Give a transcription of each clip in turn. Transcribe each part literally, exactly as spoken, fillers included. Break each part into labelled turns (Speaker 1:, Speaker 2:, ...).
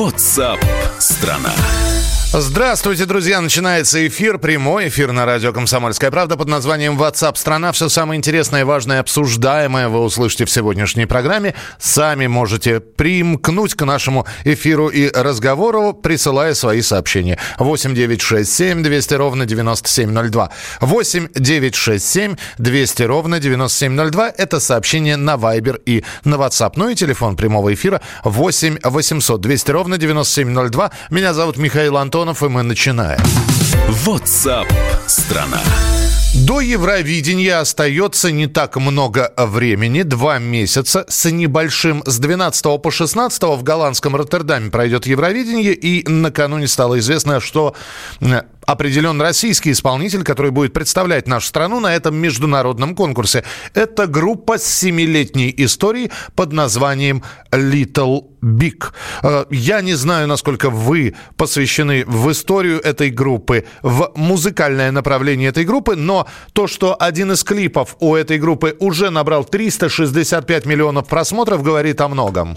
Speaker 1: WhatsApp страна.
Speaker 2: Здравствуйте, друзья! Начинается эфир, прямой эфир на радио «Комсомольская правда» под названием WhatsApp страна. Все самое интересное, важное, обсуждаемое вы услышите в сегодняшней программе. Сами можете примкнуть к нашему эфиру и разговору, присылая свои сообщения. восемь девятьсот шестьдесят семь двести ровно девяносто семь ноль два. восемь девятьсот шестьдесят семь двести ровно девяносто семь ноль два. Это сообщение на Viber и на WhatsApp. Ну и телефон прямого эфира восемь восемьсот двести ровно девяносто семь ноль два. Меня зовут Михаил Антонов. И мы начинаем.
Speaker 1: WhatsApp страна.
Speaker 2: До Евровидения остается не так много времени, два месяца с небольшим. С двенадцатого по шестнадцатое в голландском Роттердаме пройдет Евровидение, и накануне стало известно, что определен российский исполнитель, который будет представлять нашу страну на этом международном конкурсе. Это группа с семилетней историей под названием Little Big. Я не знаю, насколько вы посвящены в историю этой группы, в музыкальное направление этой группы, но то, что один из клипов у этой группы уже набрал триста шестьдесят пять миллионов просмотров, говорит о многом.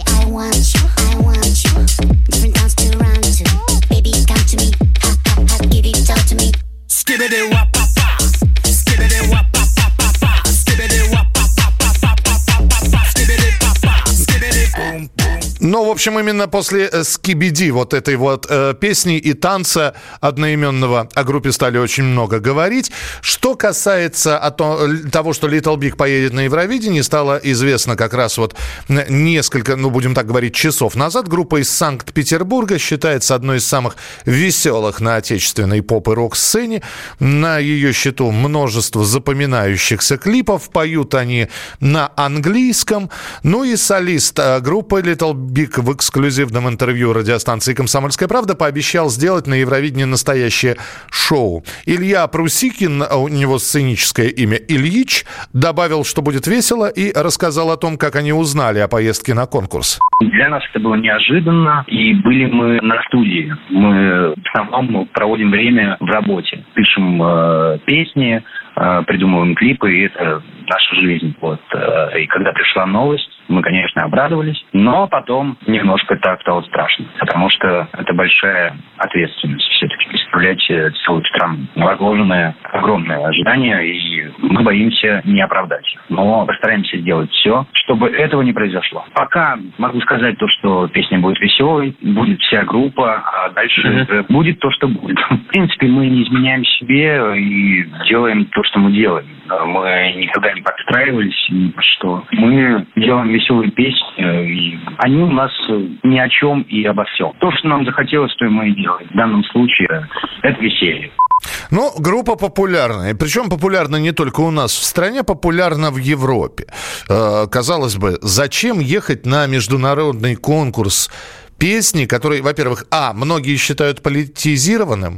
Speaker 2: Ну, в общем, именно после «Скибиди», вот этой вот э, песни и танца одноименного, о группе стали очень много говорить. Что касается о том, того, что Little Big поедет на Евровидение, стало известно как раз вот несколько, ну, будем так говорить, часов назад. Группа из Санкт-Петербурга считается одной из самых веселых на отечественной поп- и рок-сцене. На ее счету множество запоминающихся клипов. Поют они на английском. Ну и солист группы Little Big в эксклюзивном интервью радиостанции «Комсомольская правда» пообещал сделать на Евровидении настоящее шоу. Илья Прусикин, у него сценическое имя Ильич, добавил, что будет весело, и рассказал о том, как они узнали о поездке на конкурс.
Speaker 3: Для нас это было неожиданно, и были мы на студии. Мы в основном проводим время в работе. Пишем э, песни, э, придумываем клипы, и это наша жизнь. Вот. И когда пришла новость, мы, конечно, обрадовались, но потом немножко так стало страшно, потому что это большая ответственность все-таки представлять целую страну. Возложенное огромное ожидание, и мы боимся не оправдать их. Но постараемся сделать все, чтобы этого не произошло. Пока могу сказать то, что песня будет веселой, будет вся группа, а дальше mm-hmm. будет то, что будет. В принципе, мы не изменяем себе и делаем то, что мы делаем. Мы никогда не подстраивались ни по что. Мы делаем веселые песни, и они у нас ни о чем и обо всем. То, что нам захотелось, то и мы и делаем. В данном случае это веселье.
Speaker 2: Ну, группа популярная. Причем популярна не только у нас в стране, популярна в Европе. Э, казалось бы, зачем ехать на международный конкурс песни, которые, во-первых, а, многие считают политизированным,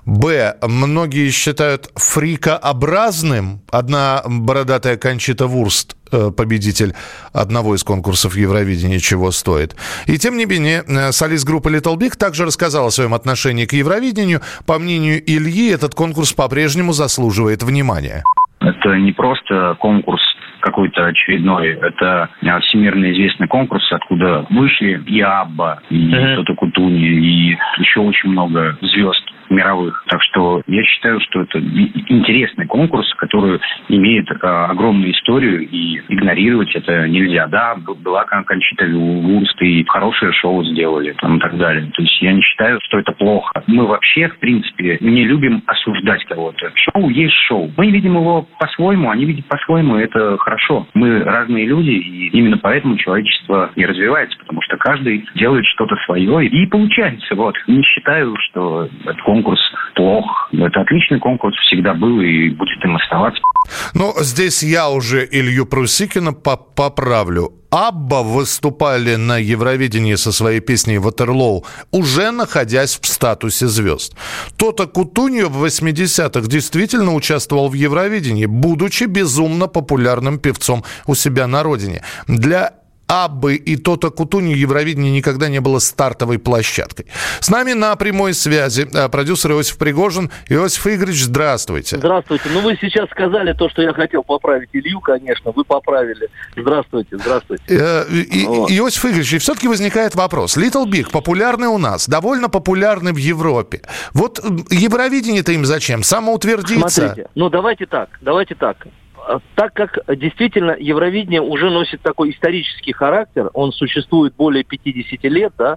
Speaker 2: б, многие считают фрикообразным. Одна бородатая Кончита Вурст, победитель одного из конкурсов Евровидения, чего стоит. И тем не менее, солист группы Little Big также рассказал о своем отношении к Евровидению. По мнению Ильи, этот конкурс по-прежнему заслуживает внимания.
Speaker 3: Это не просто конкурс какой-то очередной. Это всемирно известный конкурс, откуда вышли и Абба, и mm-hmm. Тото Кутуни, и еще очень много звезд мировых. Так что я считаю, что это интересный конкурс, который имеет э, огромную историю, и игнорировать это нельзя. Да, была Кончита Вурст, и хорошее шоу сделали, там, и так далее. То есть я не считаю, что это плохо. Мы вообще, в принципе, не любим осуждать кого-то. Шоу есть шоу. Мы видим его по-своему, они видят по-своему, это хорошо. Мы разные люди, и именно поэтому человечество и развивается, потому что каждый делает что-то свое, и получается. Вот. Не считаю, что это конкурс плох. Это отличный конкурс, всегда был и будет им оставаться.
Speaker 2: Ну, здесь я уже Илью Прусикина поправлю. Абба выступали на Евровидении со своей песней «Ватерлоу», уже находясь в статусе звезд. Тото Кутуньо в восьмидесятых действительно участвовал в Евровидении, будучи безумно популярным певцом у себя на родине. Для Аббы и Тота Кутуньи Евровидение никогда не было стартовой площадкой. С нами на прямой связи продюсер Иосиф Пригожин. Иосиф Игоревич, здравствуйте.
Speaker 4: Здравствуйте. Ну, вы сейчас сказали то, что я хотел поправить Илью, конечно. Вы поправили. Здравствуйте, здравствуйте.
Speaker 2: Э, и, вот. Иосиф Игоревич, и все-таки возникает вопрос. Little Big популярны у нас, довольно популярны в Европе. Вот Евровидение-то им зачем? Самоутвердиться?
Speaker 4: Смотрите, ну давайте так, давайте так. Так как действительно Евровидение уже носит такой исторический характер, он существует более пятьдесят лет, да,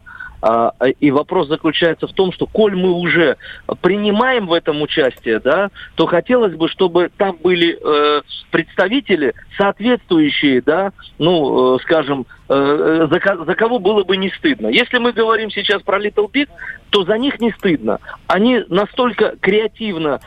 Speaker 4: и вопрос заключается в том, что коль мы уже принимаем в этом участие, да, то хотелось бы, чтобы там были э, представители, соответствующие, да, ну, э, скажем, э, за, за кого было бы не стыдно. Если мы говорим сейчас про Little Big, то за них не стыдно. Они настолько креативно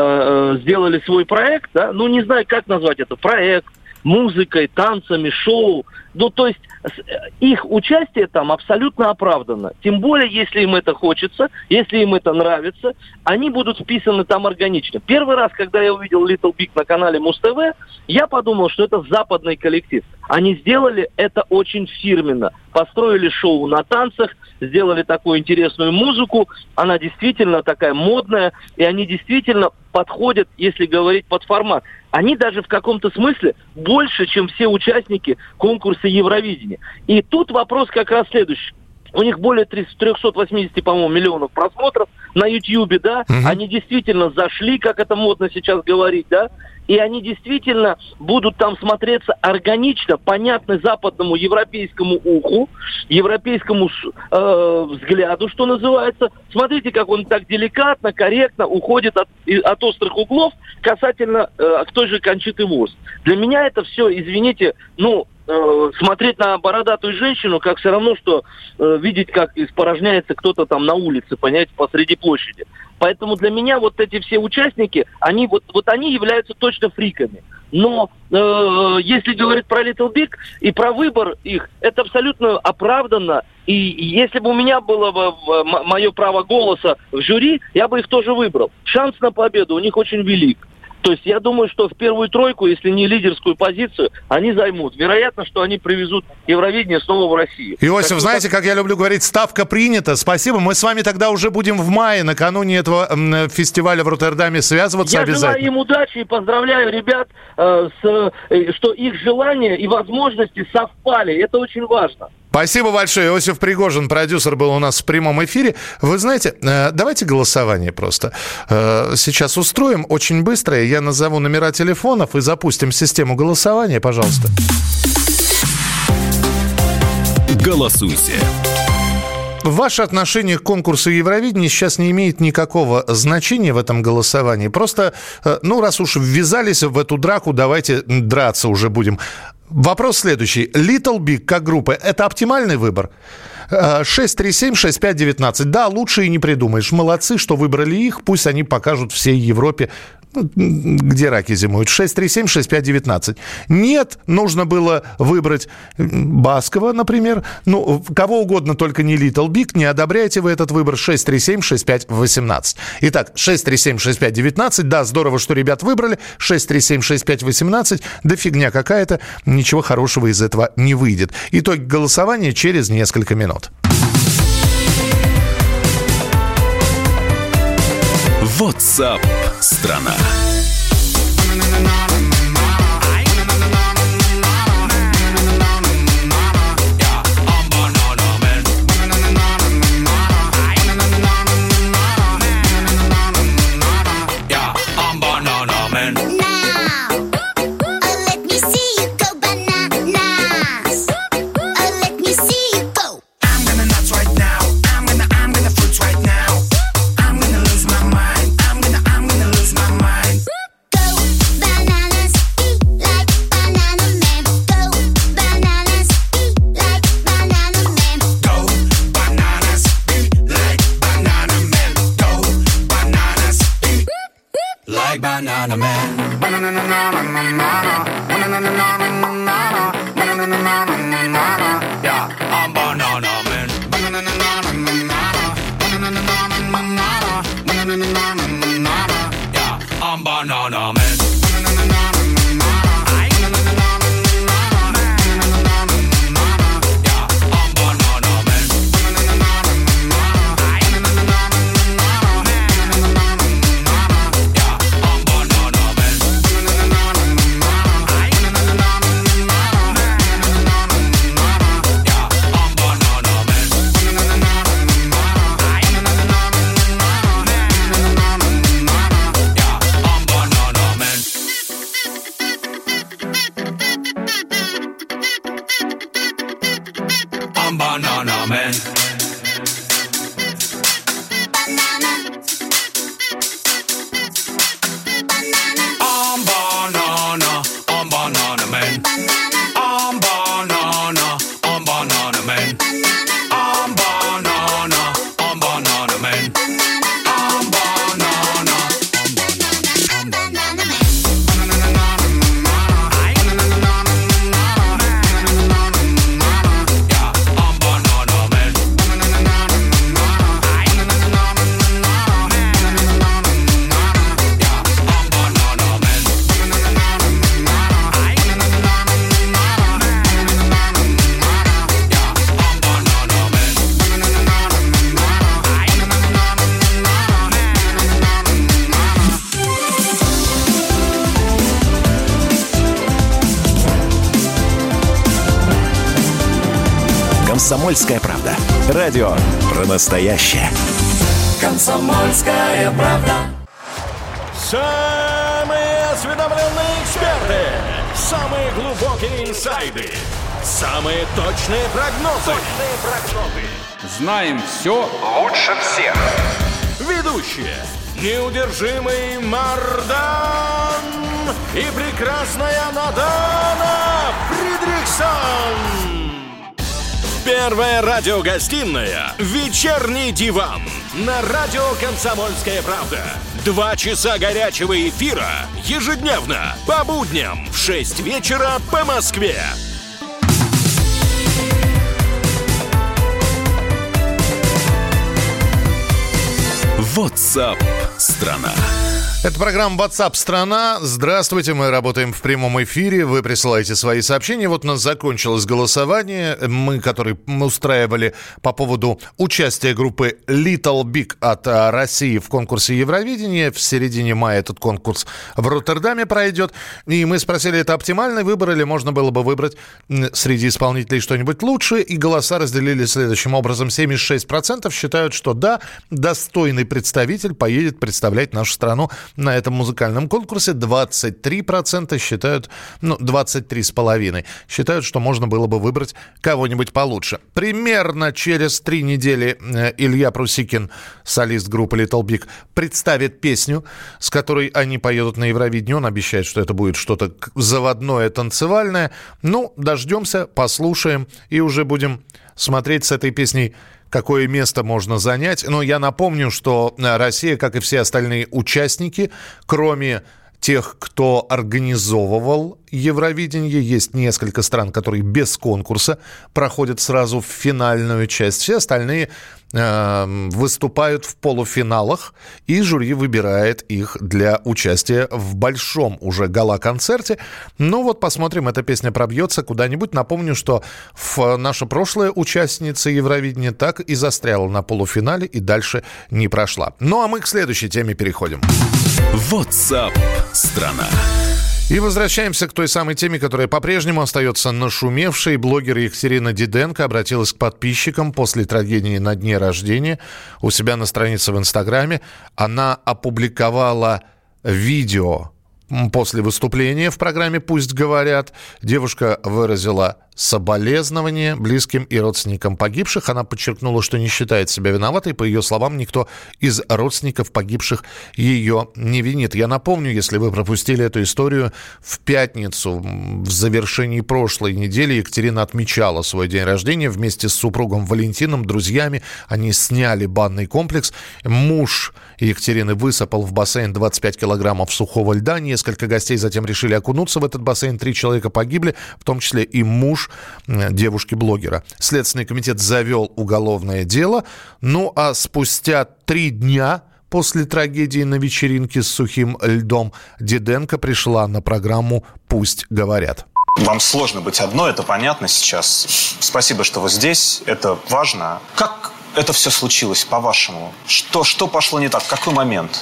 Speaker 4: э, сделали свой проект, да, ну, не знаю, как назвать это, проект, музыкой, танцами, шоу. Ну, то есть их участие там абсолютно оправдано. Тем более, если им это хочется, если им это нравится, они будут вписаны там органично. Первый раз, когда я увидел Little Big на канале Муз-ТВ, я подумал, что это западный коллектив. Они сделали это очень фирменно. Построили шоу на танцах, сделали такую интересную музыку. Она действительно такая модная, и они действительно подходят, если говорить под формат. Они даже в каком-то смысле больше, чем все участники конкурса Евровидения. И тут вопрос как раз следующий. У них более триста восемьдесят, по-моему, миллионов просмотров на Ютьюбе, да? Угу. Они действительно зашли, как это модно сейчас говорить, да? И они действительно будут там смотреться органично, понятны западному европейскому уху, европейскому э, взгляду, что называется. Смотрите, как он так деликатно, корректно уходит от, от острых углов касательно э, той же Кончиты Вурст. Для меня это все, извините, ну, э, смотреть на бородатую женщину, как все равно, что э, видеть, как испорожняется кто-то там на улице, понимаете, посреди площади. Поэтому для меня вот эти все участники, они вот, вот они являются точно фриками. Но э, если говорить про Little Big и про выбор их, это абсолютно оправданно. И если бы у меня было бы мое право голоса в жюри, я бы их тоже выбрал. Шанс на победу у них очень велик. То есть я думаю, что в первую тройку, если не лидерскую позицию, они займут. Вероятно, что они привезут Евровидение снова в Россию.
Speaker 2: Иосиф,
Speaker 4: так,
Speaker 2: знаете, как я люблю говорить, ставка принята. Спасибо. Мы с вами тогда уже будем в мае, накануне этого м, фестиваля в Роттердаме, связываться
Speaker 4: я
Speaker 2: обязательно.
Speaker 4: Я желаю им удачи и поздравляю ребят, э, с, э, что их желания и возможности совпали. Это очень важно.
Speaker 2: Спасибо большое. Иосиф Пригожин, продюсер, был у нас в прямом эфире. Вы знаете, давайте голосование просто сейчас устроим очень быстрое. Я назову номера телефонов и запустим систему голосования, пожалуйста.
Speaker 1: Голосуйте.
Speaker 2: Ваше отношение к конкурсу Евровидения сейчас не имеет никакого значения в этом голосовании. Просто, ну, раз уж ввязались в эту драку, давайте драться уже будем. Вопрос следующий. Little Big как группа – это оптимальный выбор? шесть три семь шесть пять девятнадцать. Да, лучше и не придумаешь. Молодцы, что выбрали их. Пусть они покажут всей Европе, где раки зимуют. шесть три семь шесть пять девятнадцать. Нет, нужно было выбрать Баскова, например. Ну, кого угодно, только не Little Big. Не одобряете вы этот выбор. шесть три семь шесть пять восемнадцать. Итак, шесть три семь шесть пять девятнадцать. Да, здорово, что ребят выбрали. шесть три семь шесть пять восемнадцать. Да фигня какая-то. Ничего хорошего из этого не выйдет. Итоги голосования через несколько минут.
Speaker 1: WhatsApp страна.
Speaker 5: Banana man, banana banana, banana banana, yeah, I'm banana man, banana banana, banana banana, yeah, I'm banana man. I'm Banana Man. I'm banana, I'm banana man. I'm banana, I'm banana man. I'm banana, I'm banana man. I'm banana, I'm banana, I'm banana man. Yeah, I'm banana man.
Speaker 6: «Комсомольская правда». Радио про настоящее.
Speaker 5: Комсомольская правда.
Speaker 7: Самые осведомленные эксперты, самые глубокие инсайды, самые точные прогнозы. Точные прогнозы.
Speaker 8: Знаем все лучше всех.
Speaker 7: Ведущие: неудержимый Мардан и прекрасная Надана Фридрихсон. Первая радиогостинная «Вечерний диван» на радио «Комсомольская правда». Два часа горячего эфира ежедневно по будням в шесть вечера по Москве.
Speaker 1: WhatsApp страна.
Speaker 2: Это программа WhatsApp страна. Здравствуйте, мы работаем в прямом эфире. Вы присылаете свои сообщения. Вот у нас закончилось голосование. Мы, которые мы устраивали по поводу участия группы Little Big от России в конкурсе Евровидения. В середине мая этот конкурс в Роттердаме пройдет. И мы спросили, это оптимальный выбор или можно было бы выбрать среди исполнителей что-нибудь лучше. И голоса разделили следующим образом. семьдесят шесть процентов считают, что да, достойный представитель поедет представлять нашу страну на этом музыкальном конкурсе. Двадцать три процента считают, ну, двадцать три с половиной считают, что можно было бы выбрать кого-нибудь получше. Примерно через три недели Илья Прусикин, солист группы Little Big, представит песню, с которой они поедут на Евровидение. Он обещает, что это будет что-то заводное, танцевальное. Ну, дождемся, послушаем и уже будем смотреть с этой песней, какое место можно занять. Но я напомню, что Россия, как и все остальные участники, кроме тех, кто организовывал Евровидение, есть несколько стран, которые без конкурса проходят сразу в финальную часть. Все остальные э, выступают в полуфиналах, и жюри выбирает их для участия в большом уже гала-концерте. Ну вот посмотрим, эта песня пробьется куда-нибудь. Напомню, что в, наша прошлая участница Евровидения так и застряла на полуфинале и дальше не прошла. Ну а мы к следующей теме переходим.
Speaker 1: WhatsApp страна.
Speaker 2: И возвращаемся к той самой теме, которая по-прежнему остается нашумевшей. Блогер Екатерина Диденко обратилась к подписчикам после трагедии на дне рождения. У себя на странице в Инстаграме она опубликовала видео после выступления в программе «Пусть говорят». Девушка выразила соболезнования близким и родственникам погибших. Она подчеркнула, что не считает себя виноватой. По ее словам, никто из родственников погибших ее не винит. Я напомню, если вы пропустили эту историю, в пятницу, в завершении прошлой недели, Екатерина отмечала свой день рождения вместе с супругом Валентином, друзьями. Они сняли банный комплекс. Муж Екатерины высыпал в бассейн двадцать пять килограммов сухого льда. Несколько гостей затем решили окунуться в этот бассейн. Три человека погибли, в том числе и муж девушки-блогера. Следственный комитет завел уголовное дело. Ну а спустя три дня после трагедии на вечеринке с сухим льдом Диденко пришла на программу «Пусть говорят».
Speaker 9: Вам сложно быть одной, это понятно сейчас. Спасибо, что вы здесь, это важно. Как это все случилось, по-вашему? Что, что пошло не так? Какой момент?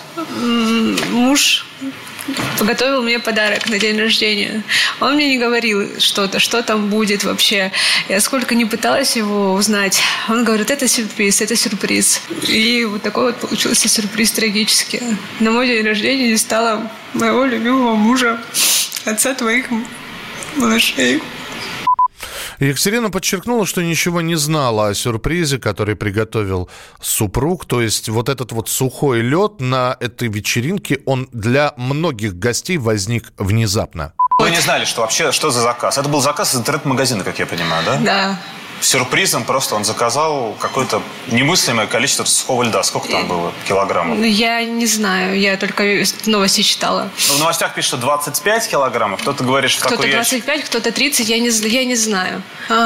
Speaker 10: Муж подготовил мне подарок на день рождения. Он мне не говорил что-то, что там будет вообще. Я сколько не пыталась его узнать, он говорит, это сюрприз, это сюрприз. И вот такой вот получился сюрприз трагический. На мой день рождения не стало моего любимого мужа, отца твоих малышей.
Speaker 2: Екатерина подчеркнула, что ничего не знала о сюрпризе, который приготовил супруг. То есть вот этот вот сухой лед на этой вечеринке, он для многих гостей возник внезапно.
Speaker 9: Вы не знали, что вообще, что за заказ? Это был заказ из интернет-магазина, как я понимаю, да?
Speaker 10: Да.
Speaker 9: Сюрпризом просто он заказал какое-то немыслимое количество сухого льда. Сколько там было килограммов?
Speaker 10: Я не знаю, я только новости читала.
Speaker 9: Ну, в новостях пишут, что двадцать пять килограммов. Кто-то говорит, что
Speaker 10: кто-то
Speaker 9: такой
Speaker 10: двадцать пять, ящик... кто-то тридцать, я не, я не знаю.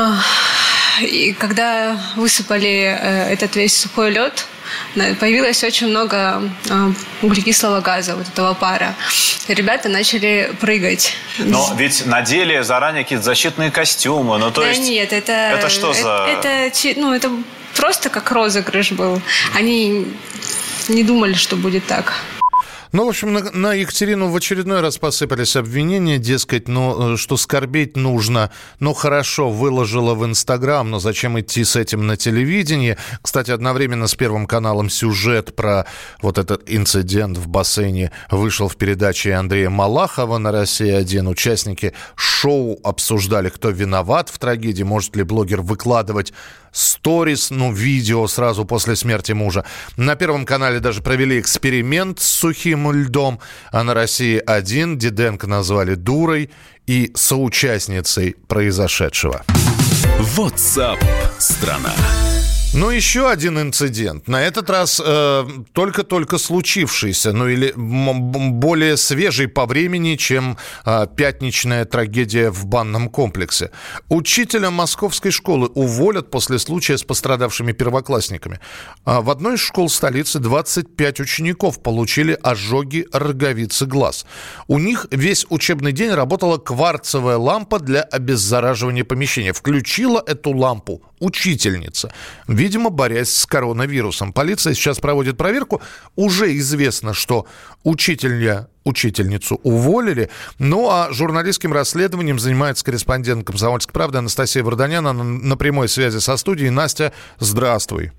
Speaker 10: И когда высыпали этот весь сухой лед, появилось очень много углекислого газа, вот этого пара. И ребята начали прыгать.
Speaker 9: Но ведь надели заранее какие-то защитные костюмы. Ну, то
Speaker 10: да
Speaker 9: есть...
Speaker 10: нет, это...
Speaker 9: Это что за...
Speaker 10: Это, это, ну, это просто как розыгрыш был. Они не думали, что будет так.
Speaker 2: Ну, в общем, на, на Екатерину в очередной раз посыпались обвинения, дескать, ну, что скорбеть нужно, ну, хорошо, выложила в Инстаграм, но зачем идти с этим на телевидение? Кстати, одновременно с Первым каналом сюжет про вот этот инцидент в бассейне вышел в передаче Андрея Малахова на Россия один. Участники шоу обсуждали, кто виноват в трагедии, может ли блогер выкладывать сторис, ну, видео сразу после смерти мужа. На Первом канале даже провели эксперимент с сухим льдом, а на России один Диденко назвали дурой и соучастницей произошедшего.
Speaker 1: WhatsApp страна.
Speaker 2: Ну, еще один инцидент. На этот раз э, только-только случившийся, ну или м- более свежий по времени, чем э, пятничная трагедия в банном комплексе. Учителя московской школы уволят после случая с пострадавшими первоклассниками. А в одной из школ столицы двадцать пять учеников получили ожоги роговицы глаз. У них весь учебный день работала кварцевая лампа для обеззараживания помещения. Включила эту лампу учительница, видимо, борясь с коронавирусом. Полиция сейчас проводит проверку. Уже известно, что учителя, учительницу уволили. Ну, а журналистским расследованием занимается корреспондент «Комсомольской правды» Анастасия Варданян. Она на прямой связи со студией. Настя, здравствуй.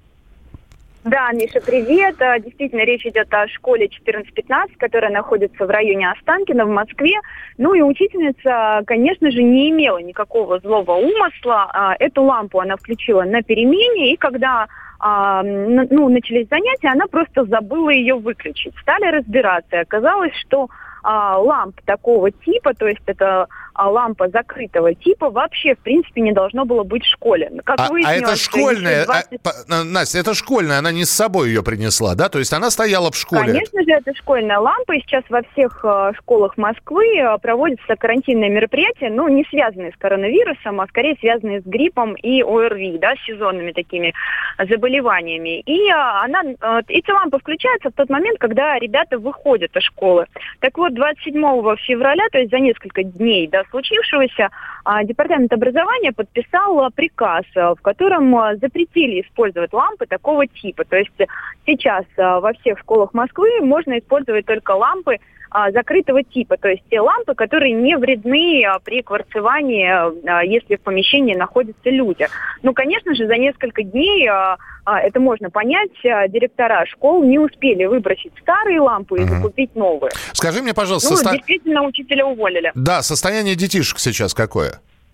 Speaker 11: Да, Миша, привет. Действительно, речь идет о школе четырнадцать пятнадцать, которая находится в районе Останкино в Москве. Ну и учительница, конечно же, не имела никакого злого умысла. Эту лампу она включила на перемене, и когда ну, начались занятия, она просто забыла ее выключить. Стали разбираться, и оказалось, что ламп такого типа, то есть это лампа закрытого типа, вообще, в принципе, не должно было быть в школе. Как
Speaker 2: а, а это школьная, двадцать... а, Настя, это школьная, она не с собой ее принесла, да? То есть она стояла в школе?
Speaker 11: Конечно же, это школьная лампа, и сейчас во всех э, школах Москвы э, проводятся карантинные мероприятия, ну, не связанные с коронавирусом, а скорее связанные с гриппом и ОРВИ, да, с сезонными такими заболеваниями. И э, она, э, эти лампы включаются в тот момент, когда ребята выходят из школы. Так вот, двадцать седьмого февраля, то есть за несколько дней до случившегося, Департамент образования подписал приказ, в котором запретили использовать лампы такого типа. То есть сейчас во всех школах Москвы можно использовать только лампы закрытого типа, то есть те лампы, которые не вредны при кварцевании, если в помещении находятся люди. Ну, конечно же, за несколько дней, это можно понять, директора школ не успели выбросить старые лампы и закупить новые.
Speaker 2: Скажи мне, пожалуйста...
Speaker 11: Ну,
Speaker 2: состо...
Speaker 11: действительно, учителя уволили.
Speaker 2: Да, состояние детишек сейчас какое?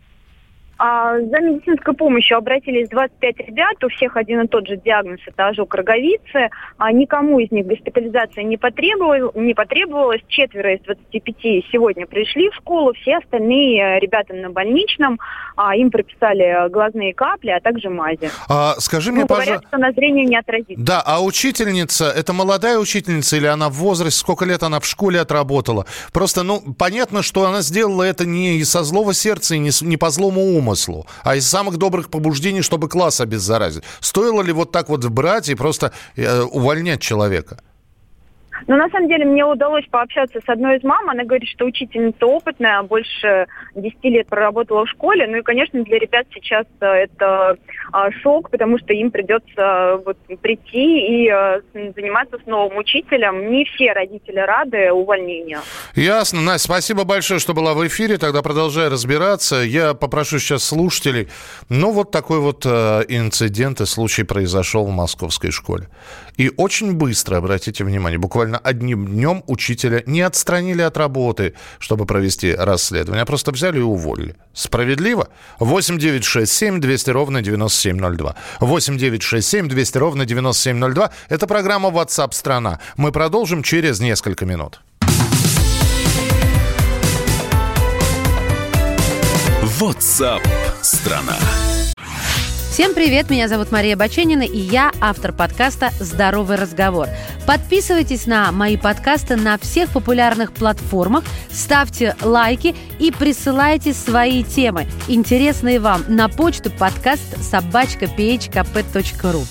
Speaker 11: А, за медицинской помощью обратились двадцать пять ребят, у всех один и тот же диагноз – это ожог роговицы. А, никому из них госпитализация не потребовалась, не потребовалась. Четверо из двадцати пяти сегодня пришли в школу, все остальные ребята на больничном. А, им прописали глазные капли, а также мази.
Speaker 2: А, скажи мне,
Speaker 11: ну,
Speaker 2: пожалуйста...
Speaker 11: Говорят, что на зрение не отразится.
Speaker 2: Да, а учительница, это молодая учительница или она в возрасте, сколько лет она в школе отработала? Просто, ну, понятно, что она сделала это не из-за злого сердца и не, не по злому уму, а из самых добрых побуждений, чтобы класс обеззаразить. Стоило ли вот так вот брать и просто э, увольнять человека?
Speaker 11: Ну, на самом деле, мне удалось пообщаться с одной из мам. Она говорит, что учительница опытная, больше десяти лет проработала в школе. Ну и, конечно, для ребят сейчас это а, шок, потому что им придется вот, прийти и а, заниматься с новым учителем. Не все родители рады увольнению.
Speaker 2: Ясно. Настя, спасибо большое, что была в эфире. Тогда продолжай разбираться. Я попрошу сейчас слушателей. Ну, вот такой вот э, инцидент и случай произошел в московской школе. И очень быстро, обратите внимание, буквально буквально одним днем учителя не отстранили от работы, чтобы провести расследование, а просто взяли и уволили. Справедливо? восемь девятьсот шестьдесят семь двести ровно девяносто семь ноль два. восемь девятьсот шестьдесят семь двести ровно девяносто семь ноль два. Это программа WhatsApp страна. Мы продолжим через несколько минут.
Speaker 1: WhatsApp страна.
Speaker 12: Всем привет, меня зовут Мария Баченина, и я автор подкаста «Здоровый разговор». Подписывайтесь на мои подкасты на всех популярных платформах, ставьте лайки и присылайте свои темы, интересные вам, на почту подкаст собачка пи эйч ка пэ точка ру.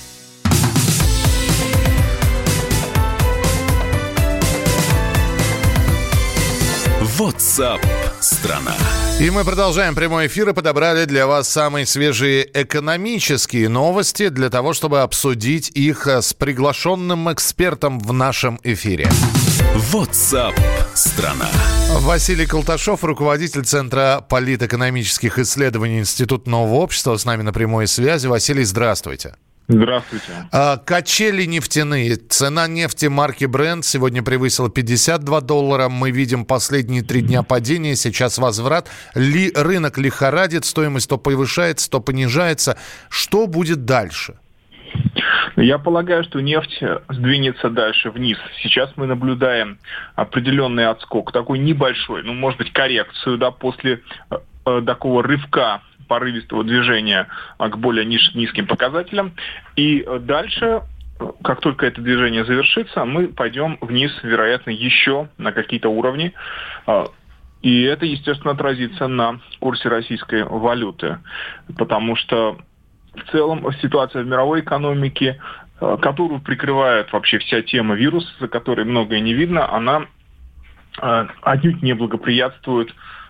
Speaker 1: WhatsApp страна.
Speaker 2: И мы продолжаем прямой эфир и подобрали для вас самые свежие экономические новости для того, чтобы обсудить их с приглашенным экспертом в нашем эфире.
Speaker 1: WhatsApp страна.
Speaker 2: Василий Колташов, руководитель Центра политэкономических исследований Института нового общества, с нами на прямой связи. Василий, здравствуйте.
Speaker 13: Здравствуйте.
Speaker 2: А, качели нефтяные. Цена нефти марки Brent сегодня превысила пятьдесят два доллара. Мы видим последние три дня падения, сейчас возврат. Ли, рынок лихорадит, стоимость то повышается, то понижается. Что будет дальше?
Speaker 13: Я полагаю, что нефть сдвинется дальше вниз. Сейчас мы наблюдаем определенный отскок, такой небольшой, ну, может быть, коррекцию, да, после э, такого рывка, порывистого движения к более низ, низким показателям. И дальше, как только это движение завершится, мы пойдем вниз, вероятно, еще на какие-то уровни. И это, естественно, отразится на курсе российской валюты. Потому что в целом ситуация в мировой экономике, которую прикрывает вообще вся тема вируса, за которой многое не видно, она отнюдь не благоприятствует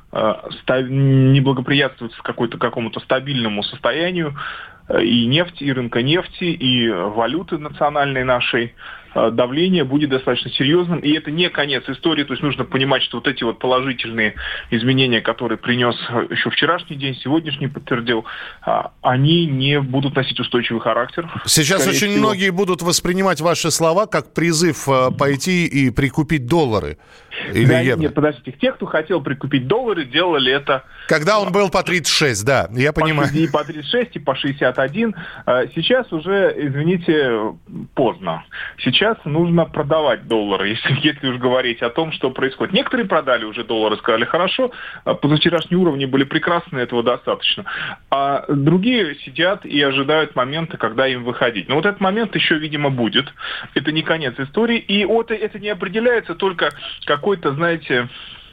Speaker 13: не благоприятствует какой-то, какому-то стабильному состоянию и нефти, и рынка нефти, и валюты национальной нашей. Давление будет достаточно серьезным, и это не конец истории, то есть нужно понимать, что вот эти вот положительные изменения, которые принес еще вчерашний день, сегодняшний подтвердил, они не будут носить устойчивый характер.
Speaker 2: Сейчас
Speaker 13: Скорее
Speaker 2: очень
Speaker 13: всего.
Speaker 2: многие будут воспринимать ваши слова как призыв пойти и прикупить доллары или
Speaker 13: да,
Speaker 2: евро.
Speaker 13: Нет, подождите, те, кто хотел прикупить доллары, делали это...
Speaker 2: Когда он был по тридцать шесть, да, я понимаю.
Speaker 13: И по тридцать шесть, и по шестьдесят один. Сейчас уже, извините, поздно. Сейчас нужно продавать доллары, если, если уж говорить о том, что происходит. Некоторые продали уже доллары, сказали, хорошо, позавчерашние уровни были прекрасны, этого достаточно. А другие сидят и ожидают момента, когда им выходить. Но вот этот момент еще, видимо, будет. Это не конец истории. И вот это не определяется только какой-то, знаете...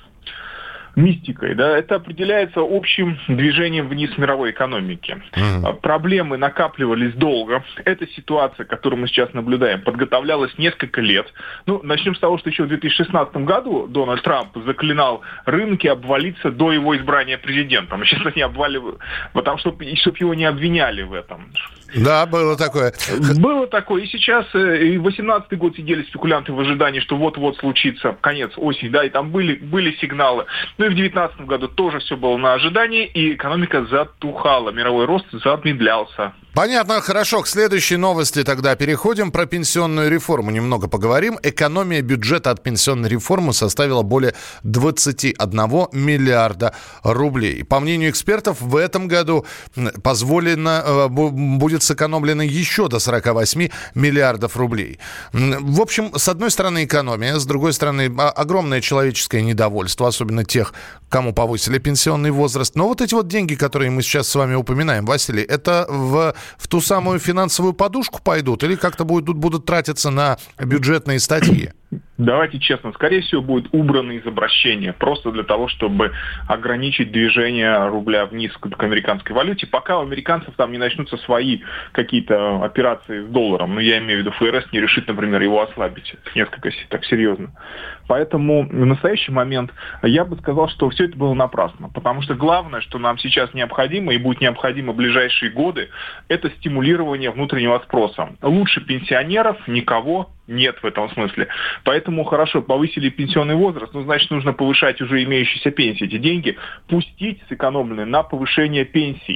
Speaker 13: мистикой, да, это определяется общим движением вниз мировой экономики. Mm-hmm. Проблемы накапливались долго. Эта ситуация, которую мы сейчас наблюдаем, подготовлялась несколько лет. Ну, начнем с того, что еще в две тысячи шестнадцатом году Дональд Трамп заклинал рынки обвалиться до его избрания президентом. Сейчас они обваливают, потому что, чтобы его не обвиняли в этом.
Speaker 2: Да, было такое.
Speaker 13: Было такое. И сейчас, и восемнадцатый год сидели спекулянты в ожидании, что вот-вот случится конец осени, да, и там были, были сигналы. Ну и в девятнадцатом году тоже все было на ожидании, и экономика затухала, мировой рост замедлялся.
Speaker 2: Понятно, хорошо. К следующей новости тогда переходим. Про пенсионную реформу немного поговорим. Экономия бюджета от пенсионной реформы составила более двадцать один миллиарда рублей. По мнению экспертов, в этом году позволено, будет сэкономлено еще до сорок восемь миллиардов рублей. В общем, с одной стороны экономия, с другой стороны огромное человеческое недовольство, особенно тех, кому повысили пенсионный возраст. Но вот эти вот деньги, которые мы сейчас с вами упоминаем, Василий, это в... в ту самую финансовую подушку пойдут или как-то будут, будут тратиться на бюджетные статьи?
Speaker 13: Давайте честно, скорее всего, будет убрано из обращения, просто для того, чтобы ограничить движение рубля вниз к американской валюте, пока у американцев там не начнутся свои какие-то операции с долларом. Ну, я имею в виду, ФРС не решит, например, его ослабить несколько так серьезно. Поэтому в настоящий момент я бы сказал, что все это было напрасно, потому что главное, что нам сейчас необходимо и будет необходимо в ближайшие годы, это стимулирование внутреннего спроса. Лучше пенсионеров никого нет в этом смысле. Поэтому хорошо, повысили пенсионный возраст, ну, значит, нужно повышать уже имеющиеся пенсии. Эти деньги пустить сэкономленные на повышение пенсий.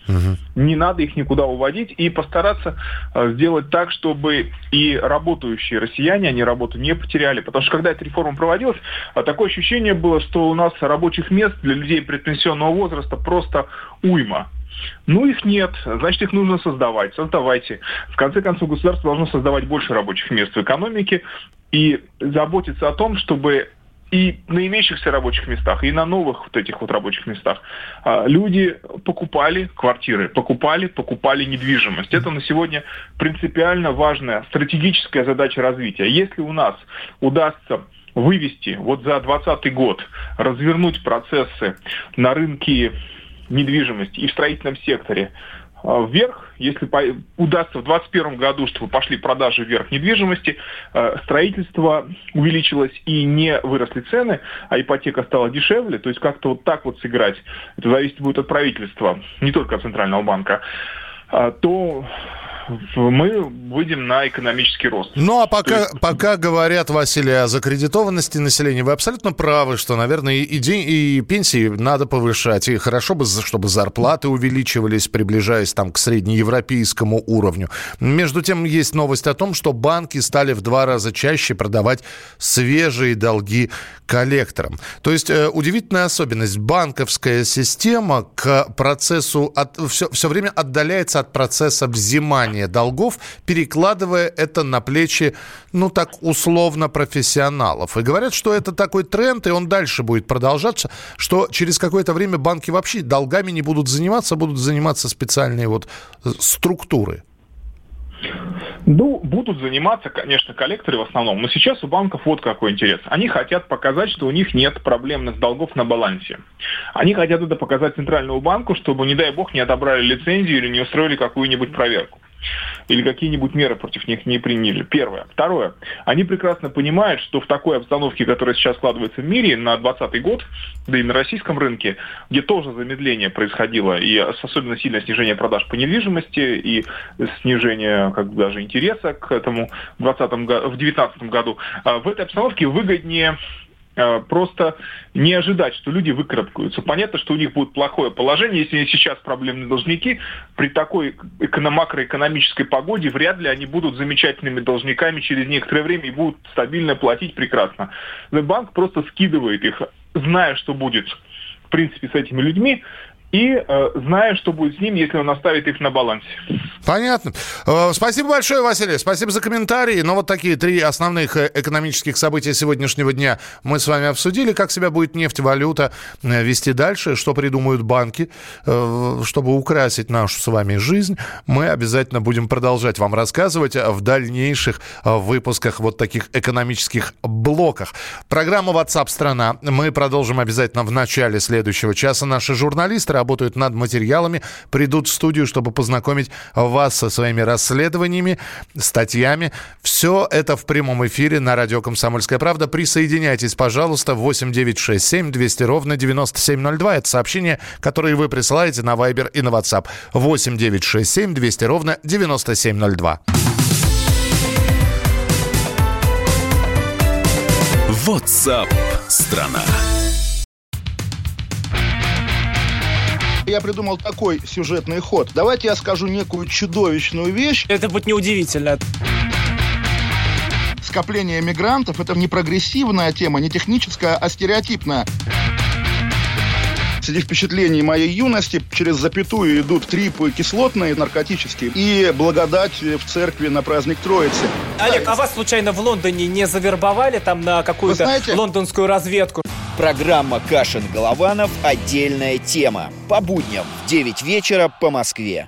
Speaker 13: Угу. Не надо их никуда уводить и постараться э, сделать так, чтобы и работающие россияне, они работу не потеряли. Потому что когда эта реформа проводилась, э, такое ощущение было, что у нас рабочих мест для людей предпенсионного возраста просто уйма. Ну, их нет, значит, их нужно создавать. Создавайте. В конце концов, государство должно создавать больше рабочих мест в экономике и заботиться о том, чтобы и на имеющихся рабочих местах, и на новых вот этих вот рабочих местах люди покупали квартиры, покупали, покупали недвижимость. Это на сегодня принципиально важная стратегическая задача развития. Если у нас удастся вывести вот за двадцатый год, развернуть процессы на рынке недвижимости и в строительном секторе вверх, если по, удастся в двадцать первом году, чтобы пошли продажи вверх недвижимости, э, строительство увеличилось и не выросли цены, а ипотека стала дешевле, то есть как-то вот так вот сыграть, это зависит будет от правительства, не только от Центрального банка, э, то мы выйдем на экономический рост.
Speaker 2: Ну, а пока,
Speaker 13: есть...
Speaker 2: пока говорят, Василий, о закредитованности населения, вы абсолютно правы, что, наверное, и, день, и пенсии надо повышать, и хорошо бы, чтобы зарплаты увеличивались, приближаясь там к среднеевропейскому уровню. Между тем, есть новость о том, что банки стали в два раза чаще продавать свежие долги коллекторам. То есть, э, удивительная особенность. Банковская система к процессу, от, все, все время отдаляется от процесса взимания долгов, перекладывая это на плечи, ну так условно, профессионалов. И говорят, что это такой тренд, и он дальше будет продолжаться, что через какое-то время банки вообще долгами не будут заниматься, будут заниматься специальные вот структуры.
Speaker 13: Ну, будут заниматься, конечно, коллекторы в основном, но сейчас у банков вот какой интерес. Они хотят показать, что у них нет проблемных долгов на балансе. Они хотят это показать Центральному банку, чтобы, не дай бог, не отобрали лицензию или не устроили какую-нибудь проверку. Или какие-нибудь меры против них не приняли. Первое. Второе. Они прекрасно понимают, что в такой обстановке, которая сейчас складывается в мире на двадцатый год, да и на российском рынке, где тоже замедление происходило, и особенно сильное снижение продаж по недвижимости, и снижение как бы, даже интереса к этому в двадцатом, в девятнадцатом году, в этой обстановке выгоднее просто не ожидать, что люди выкарабкаются. Понятно, что у них будет плохое положение. Если сейчас проблемные должники, при такой макроэкономической погоде вряд ли они будут замечательными должниками через некоторое время и будут стабильно платить прекрасно. Банк просто скидывает их, зная, что будет в принципе с этими людьми, и э, зная, что будет с ними, если он оставит их на балансе.
Speaker 2: Понятно. Спасибо большое, Василий. Спасибо за комментарии. Ну, вот такие три основных экономических события сегодняшнего дня мы с вами обсудили. Как себя будет нефть, валюта вести дальше, что придумают банки, чтобы украсить нашу с вами жизнь. Мы обязательно будем продолжать вам рассказывать в дальнейших выпусках вот таких экономических блоках. Программа WhatsApp страна. Мы продолжим обязательно в начале следующего часа. Наши журналисты работают над материалами, придут в студию, чтобы познакомить вас со своими расследованиями, статьями. Все это в прямом эфире на радио «Комсомольская правда». Присоединяйтесь, пожалуйста, восемь девятьсот шестьдесят семь двести ровно девяносто семь ноль два. Это сообщение, которое вы присылаете на Viber и на WhatsApp. восемь девятьсот шестьдесят семь двести ровно девяносто семь ноль два.
Speaker 1: WhatsApp страна.
Speaker 14: Я придумал такой сюжетный ход. Давайте я скажу некую чудовищную вещь.
Speaker 15: Это будет неудивительно.
Speaker 14: Скопление мигрантов – это не прогрессивная тема, не техническая, а стереотипная. Среди впечатлений моей юности через запятую идут трипы кислотные, наркотические, и благодать в церкви на праздник Троицы.
Speaker 15: Олег, а вас случайно в Лондоне не завербовали там на какую-то знаете, лондонскую разведку?
Speaker 16: Программа «Кашин-Голованов. Отдельная тема». По будням в девять вечера по Москве.